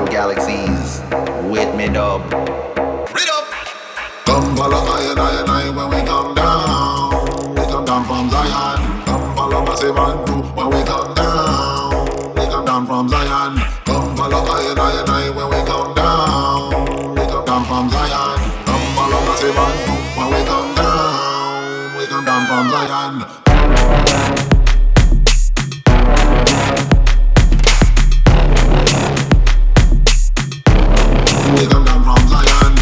through galaxies with me dub. Read up. Come follow I when we come down. We come down from Zion. Come follow Massive and Crew when we come down. We come down from Zion. Come follow I when we come down. We come down from Zion. Come follow Massive and Crew when we come down. We come down from Zion. We come down from Zion.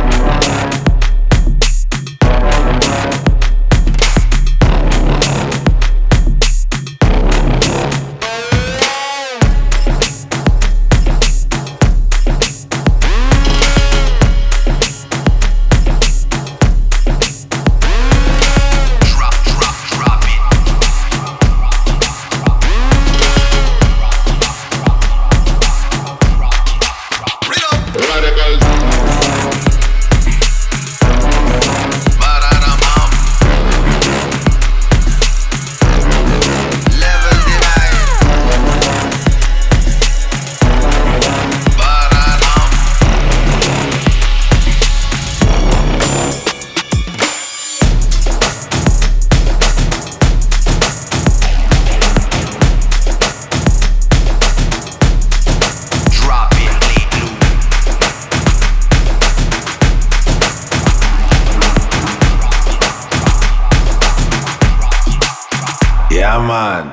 Yeah, man.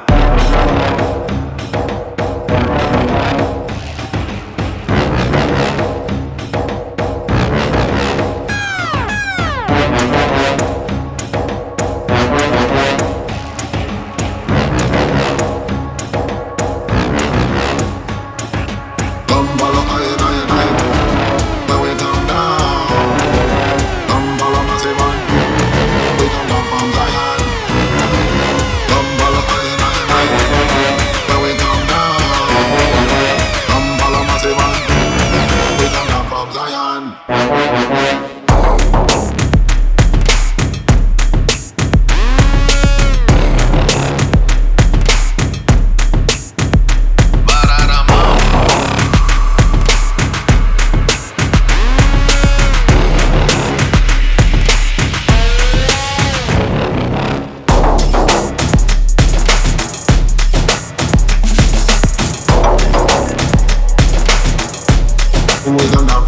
Come follow I when we come down. Come follow Massive and Crew. We come down from Zion. Come follow I when we come down. Come follow Massive and Crew. We come down from Zion. We come down